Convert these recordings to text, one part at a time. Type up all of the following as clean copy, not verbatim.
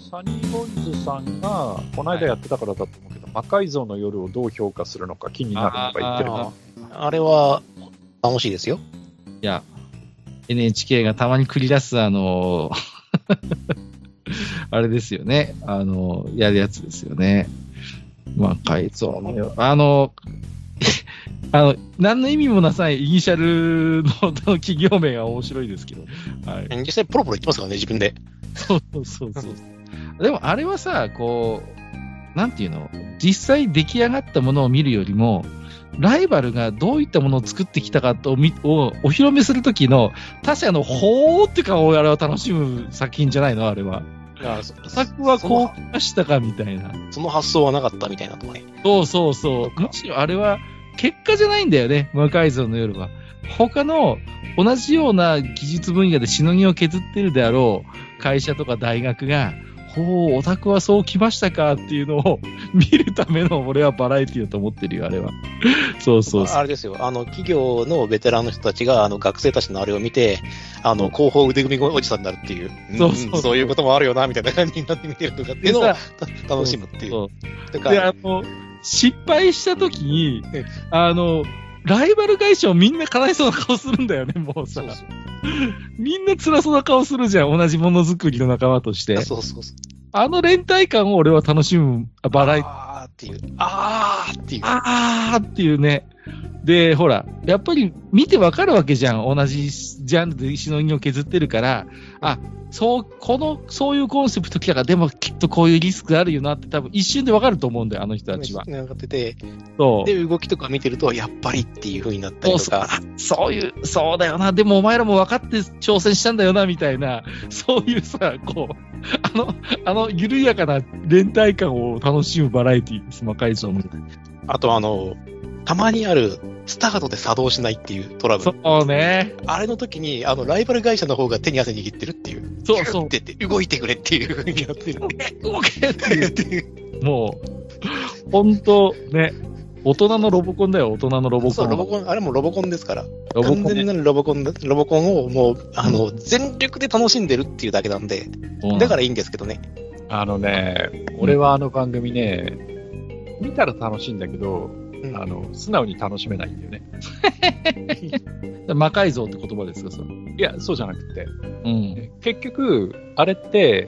サニーボーイズさんが、この間やってたからだと思うけど、魔改造の夜をどう評価するのか気になるとか言ってるの。 あれは、楽しいですよ。 いや、NHK がたまに繰り出す、あれですよね。やるやつですよね。魔改造の夜。何の意味もなさい、イニシャルの企業名が面白いですけど。はい。 実際ポロポロ言ってますからね、自分で。 そう。でもあれはさ、こう、なんていうの、実際出来上がったものを見るよりも、ライバルがどういったものを作ってきたかをお披露目するときの他社のほーって顔をあれは楽しむ作品じゃないのあれは。作はこう出したかみたいな。 その発想はなかったみたいなとかね。 そう。むしろあれは結果じゃないんだよね、魔改造の夜は。他の同じような技術分野でしのぎを削ってるであろう会社とか大学が、ほう、オタクはそう来ましたかっていうのを見るための俺はバラエティだと思ってるよ、あれは。そう。 あれですよ、企業のベテランの人たちが、学生たちのあれを見て、広報腕組みおじさんになるっていう、そういうこともあるよな、みたいな感じになって見てるとかっていうのを楽しむっていう。 で、失敗した時に、ライバル会社をみんなかわいそうな顔するんだよね、もうさ。そうみんな辛そうな顔するじゃん、同じものづくりの仲間として。 そう。 連帯感を俺は楽しむバラエティ。っていうね。で、ほら、やっぱり見てわかるわけじゃん。同じジャンルでしのぎを削ってるから、そういうコンセプト来たから、でもきっとこういうリスクがあるよなって多分一瞬でわかると思うんだよ、あの人たちは。 分かってて。 そう。 で、動きとか見てると、やっぱりっていう風になったりとか。 そうだよな。でもお前らも分かって挑戦したんだよな、みたいな。そういうさ、こう、緩やかな連帯感を楽しむバラエティです、魔改造の。 あとたまにある、スタートで作動しないっていうトラブル。 そうね。 あれの時に、ライバル会社の方が手に汗握ってるっていう。 そう。 って動いてくれっていう風にやってる。 動けっていう。もう、ほんと、ね。大人のロボコンだよ、大人のロボコン。 そう、ロボコン、あれもロボコンですから。完全なるロボコンをもう、全力で楽しんでるっていうだけなんで、だからいいんですけどね。 俺は番組ね、見たら楽しいんだけど、素直に楽しめないんだよね。 魔改造って言葉ですか、それ。 いや、そうじゃなくて。結局、あれって、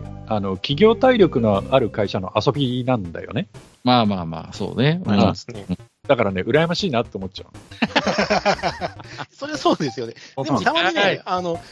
企業体力のある会社の遊びなんだよね。 まあ、そうね。 だからね、羨ましいなって思っちゃう。 それはそうですよね。でもたまにね、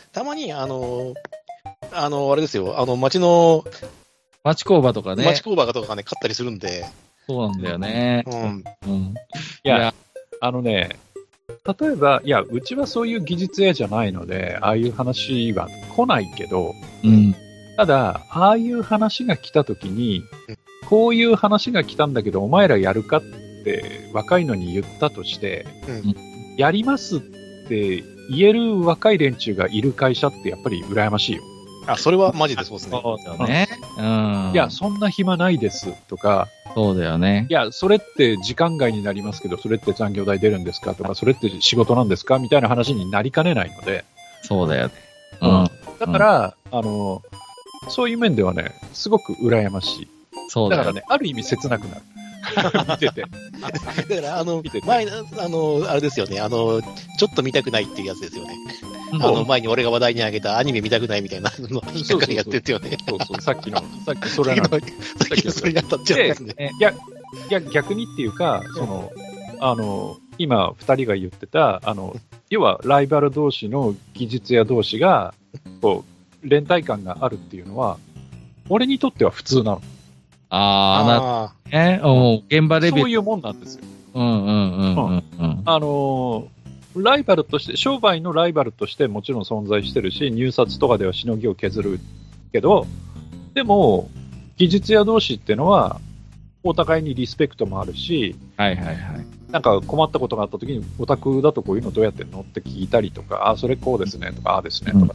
あれですよ、 町工場とかね。 町工場とかね、買ったりするんで。 そうなんだよね。 いや、例えば、うちはそういう技術屋じゃないので、ああいう話は来ないけど、ただ、ああいう話が来たときに、こういう話が来たんだけど、お前らやるかって若いのに言ったとして、やりますって言える若い連中がいる会社ってやっぱり羨ましいよ。 それはマジでそうですね。 そうだよね。 いや、そんな暇ないですとか、 そうだよね。 いや、それって時間外になりますけど、それって残業代出るんですかとか、それって仕事なんですかみたいな話になりかねないので。 そうだよね。 だから、そういう面ではね、すごく羨ましい。 そうだよね。 だからね、ある意味切なくなる。見てて。 だから、前、あれですよね、ちょっと見たくないっていうやつですよね。前に俺が話題に挙げたアニメ見たくないみたいなのばっかりやってるよね。 さっきそれなの。さっきそれに当たっちゃうんですね。 いや、逆にっていうか、今、二人が言ってた、要は、ライバル同士の技術屋同士が、連帯感があるっていうのは、俺にとっては普通なの。 現場レベル。 そういうもんなんですよ。ライバルとして、商売のライバルとしてもちろん存在してるし、入札とかではしのぎを削るけど、でも、技術屋同士っていうのは、お互いにリスペクトもあるし、なんか困ったことがあった時に、オタクだとこういうのどうやってんのって聞いたりとか、それこうですねとか、ああですねとか、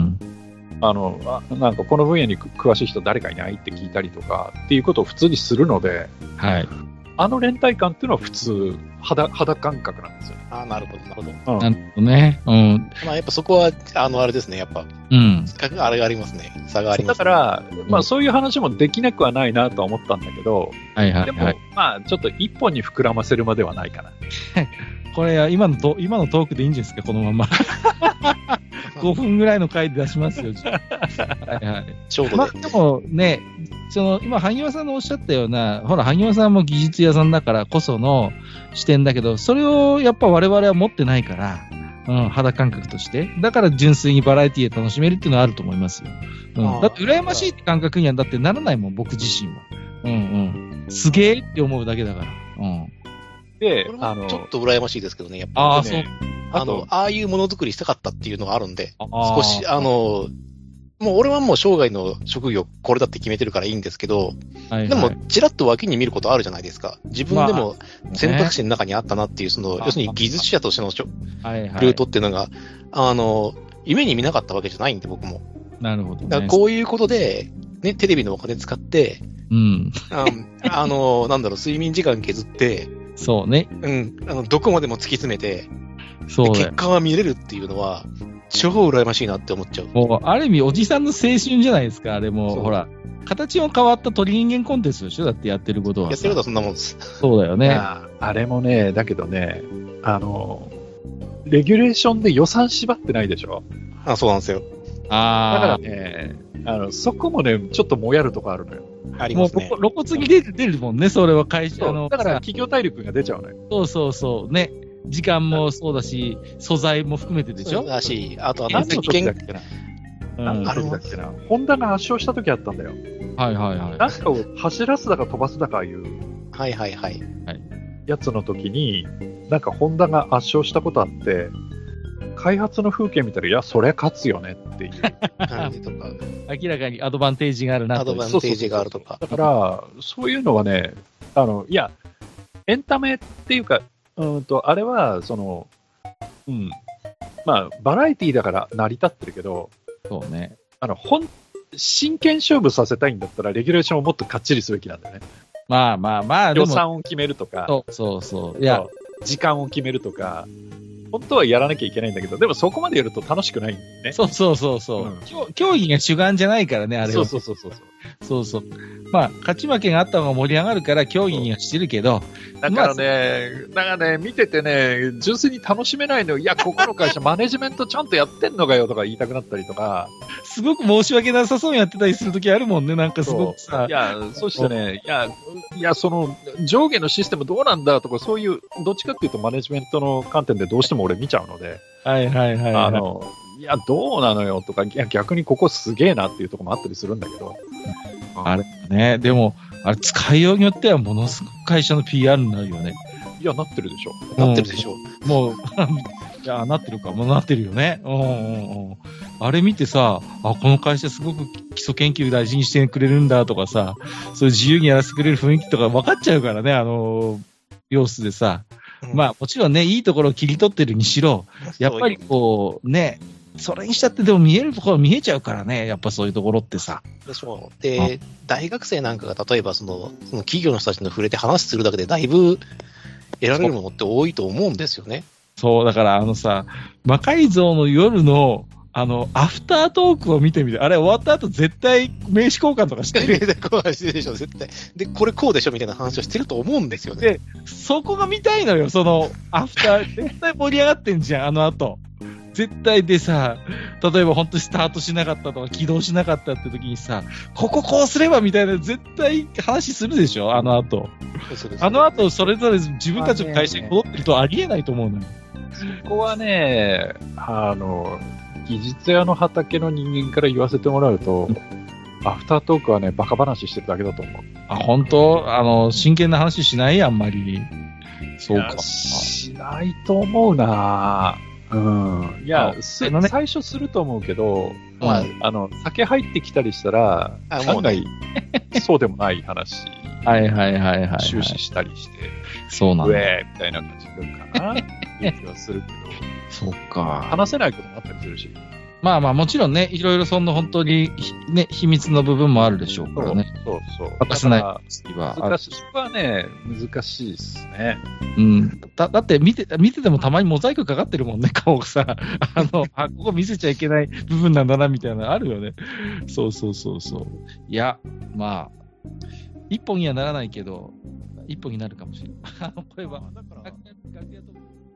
なんかこの分野に詳しい人誰かいないって聞いたりとかっていうことを普通にするので、連帯感っていうのは普通、 肌感覚なんですよ。 ああ、なるほど、なるほど。 なるほどね。うん。 まあ、やっぱそこは、あれですね、やっぱ。 うん。 あれがありますね。差があります、 ね。だから、まあそういう話もできなくはないなとは思ったんだけど、 はいはいはい。 でも、まあちょっと一本に膨らませるまではないかな。 これ、今のトークでいいんですか、このまま。5分ぐらいの回で出しますよ。はいはい。 ちょうどまあでもね、今、萩原さんのおっしゃったような、ほら、萩原さんも技術屋さんだからこその視点だけど、それをやっぱ我々は持ってないから、肌感覚として。だから純粋にバラエティで楽しめるっていうのはあると思いますよ。だって羨ましいって感覚にはだってならないもん、僕自身は。すげえって思うだけだから。 で、ちょっと羨ましいですけどね、やっぱり、ね。ああいうものづくりしたかったっていうのがあるんで、少し、もう俺はもう生涯の職業これだって決めてるからいいんですけど、でも、ちらっと脇に見ることあるじゃないですか。自分でも選択肢の中にあったなっていう、要するに技術者としてのルートっていうのが、夢に見なかったわけじゃないんで、僕も。 なるほど、ね。 だからこういうことで、ね、テレビのお金使って、睡眠時間削って、 そうね。 どこまでも突き詰めて、 そう結果が見れるっていうのは、超羨ましいなって思っちゃう。 もう、ある意味、おじさんの青春じゃないですか、あれも。ほら、形の変わった鳥人間コンテストでしょだってやってることは。 やってることはそんなもんです。 そうだよね。 あれもね、だけどね、レギュレーションで予算縛ってないでしょ？ そうなんですよ。 だからね、そこもね、ちょっともやるとこあるのよ。 ありますね。 もう露骨に出るもんね、それは会社の。 だから企業体力が出ちゃうのよ。 そう。ね。時間もそうだし、素材も含めてでしょ？ そうだし、あとは何の時だっけな。何の時だっけな。ホンダが圧勝した時あったんだよ。 はいはいはい。 なんかを走らすだか飛ばすだかいう。 はいはいはい。 やつの時に、なんかホンダが圧勝したことあって、開発の風景見たら、いや、そりゃ勝つよねっていう感じとか。 明らかにアドバンテージがあるなと。 アドバンテージがあるとか。 だから、そういうのはね、いや、エンタメっていうか、あれは、まあ、バラエティだから成り立ってるけど、 そうね。 真剣勝負させたいんだったら、レギュレーションをもっとかっちりすべきなんだよね。 まあ、 予算を決めるとか、 そう。 いや、時間を決めるとか、本当はやらなきゃいけないんだけど、でもそこまでやると楽しくないんだよね。 そう。競技が主眼じゃないからね、あれは。 そう。 まあ、勝ち負けがあった方が盛り上がるから競技にはしてるけど。 だからね、見ててね、純粋に楽しめないの。いや、ここの会社マネジメントちゃんとやってんのかよとか言いたくなったりとか。 すごく申し訳なさそうにやってたりするときあるもんね、なんかすごくさ。 いや、そしてね、いや、その、上下のシステムどうなんだとか、そういう、どっちかっていうとマネジメントの観点でどうしても俺見ちゃうので。 はい。 いや、どうなのよとか、いや、逆にここすげえなっていうところもあったりするんだけど。 あれね、でも、あれ使いようによってはものすごく会社の PR になるよね。 いや、なってるでしょ。 なってるでしょ。 もう、いや、なってるか。もうなってるよね。あれ見てさ、この会社すごく基礎研究大事にしてくれるんだとかさ、そういう自由にやらせてくれる雰囲気とか分かっちゃうからね、様子でさ。まあ、もちろんね、いいところを切り取ってるにしろ、やっぱりこう、ね、それにしたってでも見えるところ見えちゃうからね、やっぱそういうところってさ。 で、大学生なんかが例えばその企業の人たちの触れて話するだけでだいぶ得られるものって多いと思うんですよね。 そう、だから魔改造の夜のアフタートークを見てみて、あれ終わった後絶対名刺交換とかしてる。 名刺交換してるでしょ、絶対。で、これこうでしょみたいな話をしてると思うんですよね。 で、そこが見たいのよ、アフター、絶対盛り上がってんじゃん、あの後。絶対でさ、例えば本当にスタートしなかったとか起動しなかったって時にさ、こうすればみたいな絶対話するでしょ、あの後。あの後それぞれ自分たちの会社に戻ってるとありえないと思うのよ。 そこはね、技術屋の畑の人間から言わせてもらうと、アフタートークはね、バカ話してるだけだと思う。 本当真剣な話しないあんまり。そうか。 しないと思うなぁ。いや、最初すると思うけど、酒入ってきたりしたら、案外、そうでもない話。 はい。 終始したりして、 そうなんだ。 みたいな感じになるかな。いう気はするけど。 そっか。 話せないこともあったりするし。 まあまあ、もちろんね、いろいろそんな本当に、ね、秘密の部分もあるでしょうからね。 そうそう。 明かせない時は。難しい。そこはね、難しいですね。 うん。だって見ててもたまにモザイクかかってるもんね、顔がさ。ここ見せちゃいけない部分なんだな、みたいなのあるよね。そう。いや、まあ、一本にはならないけど、一本になるかもしれない。これは、楽屋と